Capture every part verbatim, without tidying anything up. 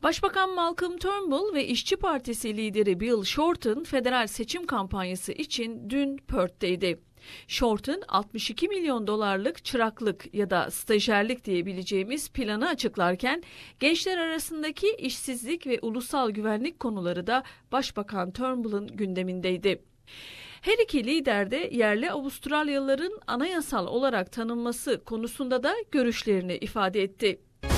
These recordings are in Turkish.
Başbakan Malcolm Turnbull ve İşçi Partisi lideri Bill Shorten federal seçim kampanyası için dün Perth'teydi. Shorten altmış iki milyon dolarlık çıraklık ya da stajyerlik diyebileceğimiz planı açıklarken gençler arasındaki işsizlik ve ulusal güvenlik konuları da Başbakan Turnbull'un gündemindeydi. Her iki lider de yerli Avustralyalıların anayasal olarak tanınması konusunda da görüşlerini ifade etti.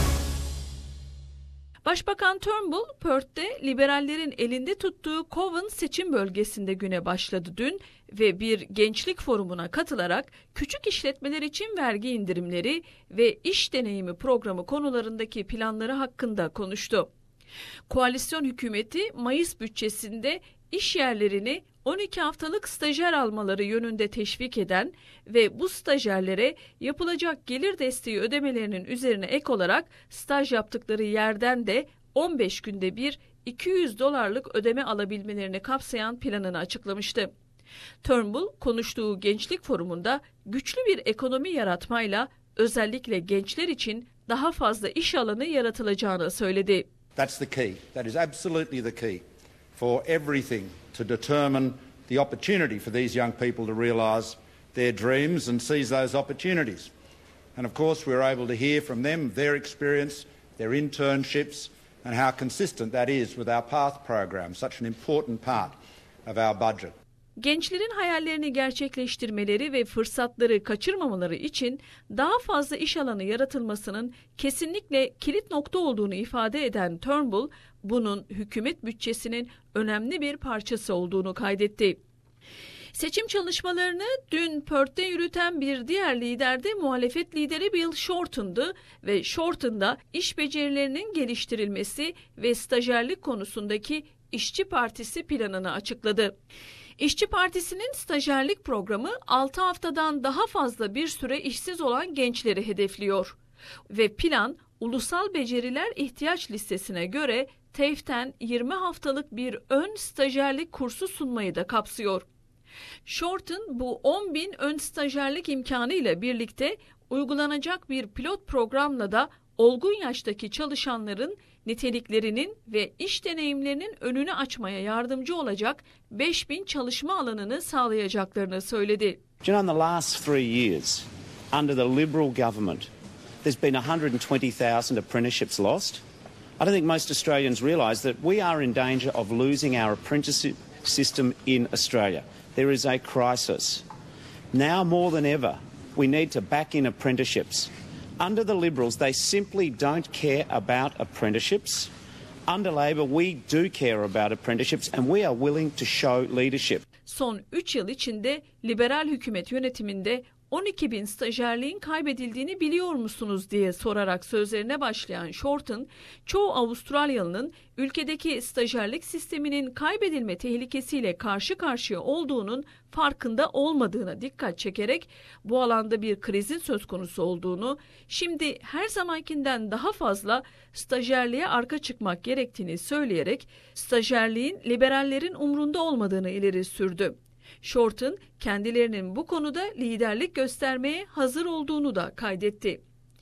Başbakan Turnbull, Perth'te liberallerin elinde tuttuğu Cowan seçim bölgesinde güne başladı dün ve bir gençlik forumuna katılarak küçük işletmeler için vergi indirimleri ve iş deneyimi programı konularındaki planları hakkında konuştu. Koalisyon hükümeti Mayıs bütçesinde iş yerlerini on iki haftalık stajyer almaları yönünde teşvik eden ve bu stajyerlere yapılacak gelir desteği ödemelerinin üzerine ek olarak staj yaptıkları yerden de on beş günde bir iki yüz dolarlık ödeme alabilmelerini kapsayan planını açıklamıştı. Turnbull konuştuğu gençlik forumunda güçlü bir ekonomi yaratmayla özellikle gençler için daha fazla iş alanı yaratılacağını söyledi. That's the key. That is absolutely the key for everything to determine the opportunity for these young people to realise their dreams and seize those opportunities. And of course we're able to hear from them their experience, their internships and how consistent that is with our PATH program, such an important part of our budget. Gençlerin hayallerini gerçekleştirmeleri ve fırsatları kaçırmamaları için daha fazla iş alanı yaratılmasının kesinlikle kilit nokta olduğunu ifade eden Turnbull, bunun hükümet bütçesinin önemli bir parçası olduğunu kaydetti. Seçim çalışmalarını dün Perth'te yürüten bir diğer lider de muhalefet lideri Bill Shorten'dı ve Shorten da iş becerilerinin geliştirilmesi ve stajyerlik konusundaki İşçi Partisi planını açıkladı. İşçi Partisi'nin stajyerlik programı altı haftadan daha fazla bir süre işsiz olan gençleri hedefliyor ve plan ulusal beceriler ihtiyaç listesine göre T A F E'den yirmi haftalık bir ön stajyerlik kursu sunmayı da kapsıyor. Shorten bu on bin ön stajyerlik imkanı ile birlikte uygulanacak bir pilot programla da olgun yaştaki çalışanların niteliklerinin ve iş deneyimlerinin önünü açmaya yardımcı olacak beş bin çalışma alanını sağlayacaklarını söyledi. Do you know, in the last three years, under the Liberal government, there's been one hundred twenty thousand apprenticeships lost. I don't think most Australians realise that we are in danger of losing our apprenticeship system in Australia. There is a crisis. Now more than ever, we need to back in apprenticeships. Under the Liberals, they simply don't care about apprenticeships. Under Labor, we do care about apprenticeships and we are willing to show leadership. Son üç yıl içinde liberal hükümet yönetiminde on iki bin stajyerliğin kaybedildiğini biliyor musunuz diye sorarak sözlerine başlayan Shorten, çoğu Avustralyalı'nın ülkedeki stajyerlik sisteminin kaybedilme tehlikesiyle karşı karşıya olduğunun farkında olmadığına dikkat çekerek bu alanda bir krizin söz konusu olduğunu, şimdi her zamankinden daha fazla stajyerliğe arka çıkmak gerektiğini söyleyerek stajyerliğin liberallerin umrunda olmadığını ileri sürdü. Shorten kendilerinin bu konuda liderlik göstermeye hazır olduğunu da kaydetti.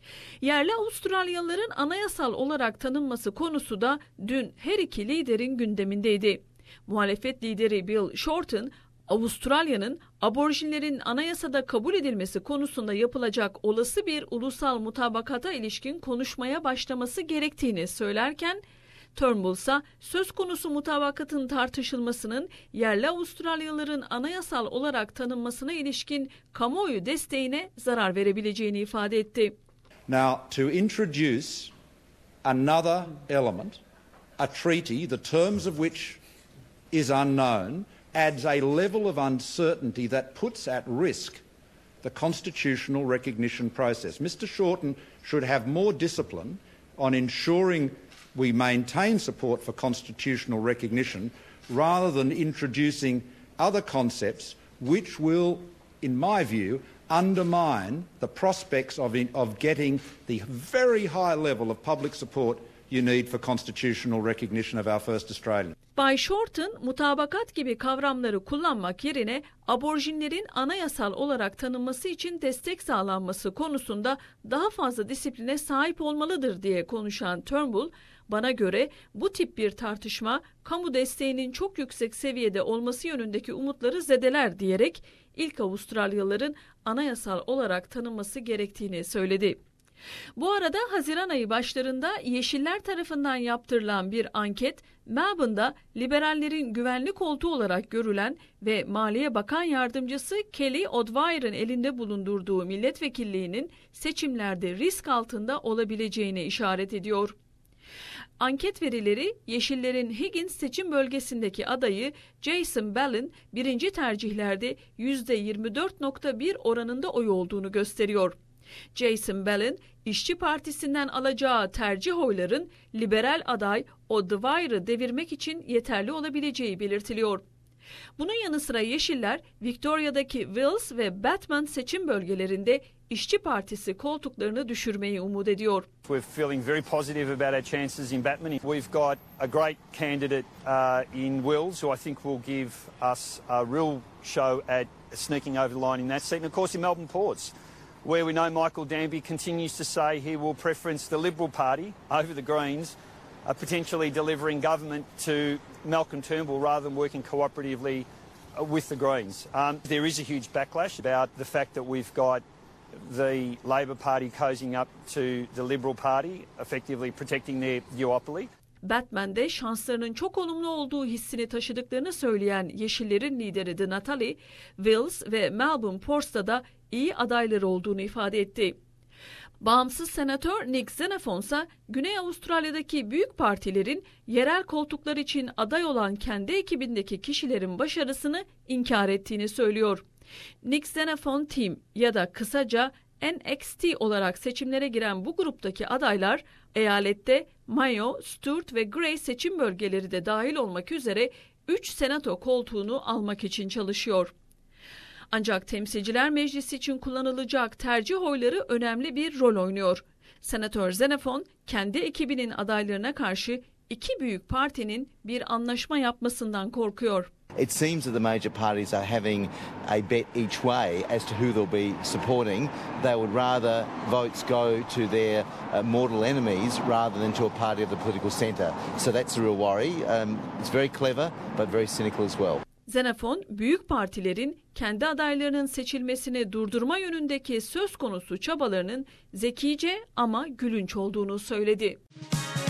Yerli Avustralyalıların anayasal olarak tanınması konusu da dün her iki liderin gündemindeydi. Muhalefet lideri Bill Shorten, Avustralya'nın aborjinlerin anayasada kabul edilmesi konusunda yapılacak olası bir ulusal mutabakata ilişkin konuşmaya başlaması gerektiğini söylerken, Turnbull ise söz konusu mutabakatın tartışılmasının yerli Avustralyalıların anayasal olarak tanınmasına ilişkin kamuoyu desteğine zarar verebileceğini ifade etti. Now, to introduce another element, a treaty, the terms of which is unknown, adds a level of uncertainty that puts at risk the constitutional recognition process. Mister Shorten should have more discipline on ensuring we maintain support for constitutional recognition rather than introducing other concepts which will, in my view, undermine the prospects of, in, of getting the very high level of public support you need for constitutional recognition of our first Australian. Bay Shorten, mutabakat gibi kavramları kullanmak yerine aborjinlerin anayasal olarak tanınması için destek sağlanması konusunda daha fazla disipline sahip olmalıdır diye konuşan Turnbull, bana göre bu tip bir tartışma kamu desteğinin çok yüksek seviyede olması yönündeki umutları zedeler diyerek ilk Avustralyalıların anayasal olarak tanınması gerektiğini söyledi. Bu arada Haziran ayı başlarında Yeşiller tarafından yaptırılan bir anket, Melbourne'da liberallerin güvenlik koltuğu olarak görülen ve Maliye Bakan Yardımcısı Kelly O'Dwyer'ın elinde bulundurduğu milletvekilliğinin seçimlerde risk altında olabileceğine işaret ediyor. Anket verileri Yeşillerin Higgins seçim bölgesindeki adayı Jason Bell'in birinci tercihlerde yüzde yirmi dört nokta bir oranında oy olduğunu gösteriyor. Jason Bell'in İşçi Partisi'nden alacağı tercih oyların liberal aday O'Dwyer'ı devirmek için yeterli olabileceği belirtiliyor. Bunun yanı sıra Yeşiller, Victoria'daki Wills ve Batman seçim bölgelerinde İşçi Partisi koltuklarını düşürmeyi umut ediyor. We're feeling very positive about our chances in Batman. We've got a great candidate uh, in Wills, who I think will give us a real show at sneaking over the line in that seat. And of course in Melbourne Ports, where we know Michael Danby continues to say he will preference the Liberal Party over the Greens, uh, potentially delivering government to Malcolm Turnbull rather than working cooperatively uh, with the Greens. Um, there is a huge backlash about the fact that we've got the Labor Party cozying up to the Liberal Party, effectively protecting their duopoly. Batman'de şanslarının çok olumlu olduğu hissini taşıdıklarını söyleyen Yeşillerin lideri The Natalie, Wills ve Melbourne Ports'ta da iyi adayları olduğunu ifade etti. Bağımsız senatör Nick Xenophon ise Güney Avustralya'daki büyük partilerin yerel koltuklar için aday olan kendi ekibindeki kişilerin başarısını inkar ettiğini söylüyor. Nick Xenophon Team ya da kısaca N X T olarak seçimlere giren bu gruptaki adaylar eyalette Mayo, Sturt ve Grey seçim bölgeleri de dahil olmak üzere üç senato koltuğunu almak için çalışıyor. Ancak Temsilciler Meclisi için kullanılacak tercih oyları önemli bir rol oynuyor. Senatör Xenophon kendi ekibinin adaylarına karşı iki büyük partinin bir anlaşma yapmasından korkuyor. It seems that the major parties are having a bet each way as to who they'll be supporting. They would rather votes go to their uh, mortal enemies rather than to a party of the political centre. So that's a real worry. Um, it's very clever but very cynical as well. Xenophon, büyük partilerin kendi adaylarının seçilmesini durdurma yönündeki söz konusu çabalarının zekice ama gülünç olduğunu söyledi.